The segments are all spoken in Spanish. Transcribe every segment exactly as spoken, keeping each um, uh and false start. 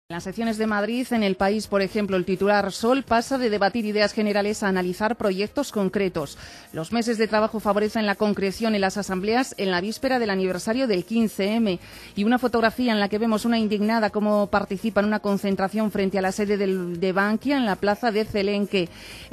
En las secciones de Madrid, en El País, por ejemplo, el titular Sol pasa de debatir ideas generales a analizar proyectos concretos. Los meses de trabajo favorecen la concreción en las asambleas en la víspera del aniversario del quince eme. Y una fotografía en la que vemos una indignada cómo participa en una concentración frente a la sede del, de Bankia en la plaza de Celenque.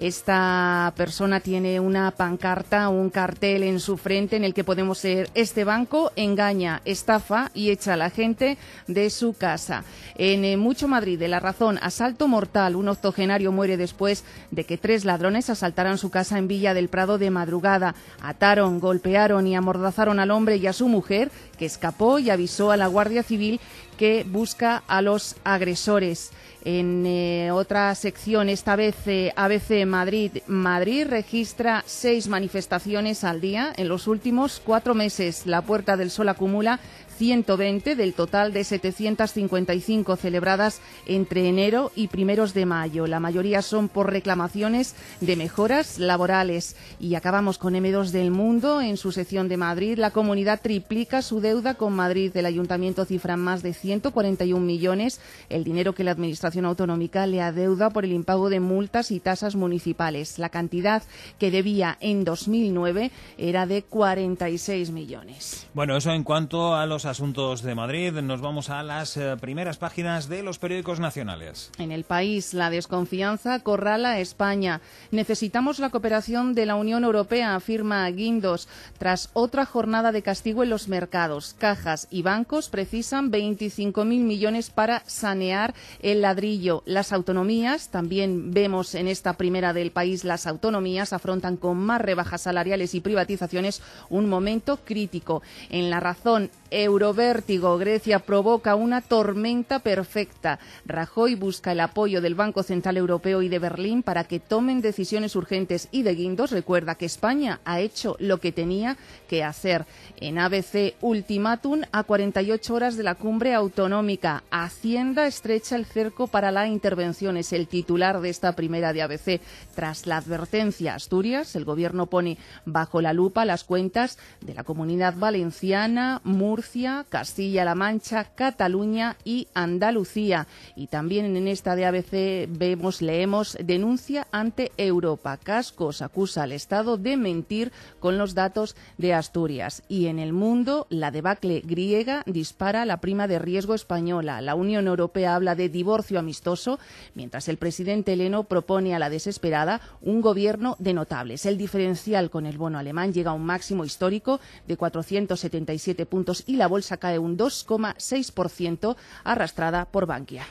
Esta persona tiene una pancarta, un cartel en su frente en el que podemos leer: este banco engaña, estafa y echa a la gente de su casa. En eh, Mucho Madrid, de La Razón, asalto mortal. Un octogenario muere después de que tres ladrones asaltaran su casa en Villa del Prado de madrugada. Ataron, golpearon y amordazaron al hombre y a su mujer, que escapó y avisó a la Guardia Civil que busca a los agresores. En eh, otra sección, esta vez eh, A B C Madrid, Madrid registra seis manifestaciones al día en los últimos cuatro meses. La Puerta del Sol acumula ciento veinte del total de setecientas cincuenta y cinco celebradas entre enero y primeros de mayo. La mayoría son por reclamaciones de mejoras laborales. Y acabamos con eme dos del Mundo. En su sección de Madrid, la comunidad triplica su deuda con Madrid. El ayuntamiento cifra en más de ciento cuarenta y un millones el dinero que la administración autonómica le adeuda por el impago de multas y tasas municipales. La cantidad que debía en dos mil nueve era de cuarenta y seis millones. Bueno, eso en cuanto a los asuntos de Madrid. Nos vamos a las eh, primeras páginas de los periódicos nacionales. En El País, la desconfianza acorrala a España. Necesitamos la cooperación de la Unión Europea, afirma Guindos. Tras otra jornada de castigo en los mercados, cajas y bancos precisan veinticinco mil millones para sanear el ladrillo. Las autonomías, también vemos en esta primera del País, las autonomías afrontan con más rebajas salariales y privatizaciones un momento crítico. En La Razón, Eurovértigo, Grecia provoca una tormenta perfecta. Rajoy busca el apoyo del Banco Central Europeo y de Berlín para que tomen decisiones urgentes. Y de Guindos recuerda que España ha hecho lo que tenía que hacer. En A B C, ultimátum a cuarenta y ocho horas de la cumbre autonómica. Hacienda estrecha el cerco para la intervención. Es el titular de esta primera de A B C. Tras la advertencia a Asturias, el Gobierno pone bajo la lupa las cuentas de la Comunidad Valenciana, Murcia, Castilla-La Mancha, Cataluña y Andalucía. Y también en esta de A B C vemos, leemos, denuncia ante Europa. Cascos acusa al Estado de mentir con los datos de Asturias. Y en El Mundo, la debacle griega dispara la prima de riesgo española. La Unión Europea habla de divorcio amistoso, mientras el presidente heleno propone a la desesperada un gobierno de notables. El diferencial con el bono alemán llega a un máximo histórico de cuatrocientos setenta y siete puntos y la bolsa cae un dos coma seis por ciento, arrastrada por Bankia.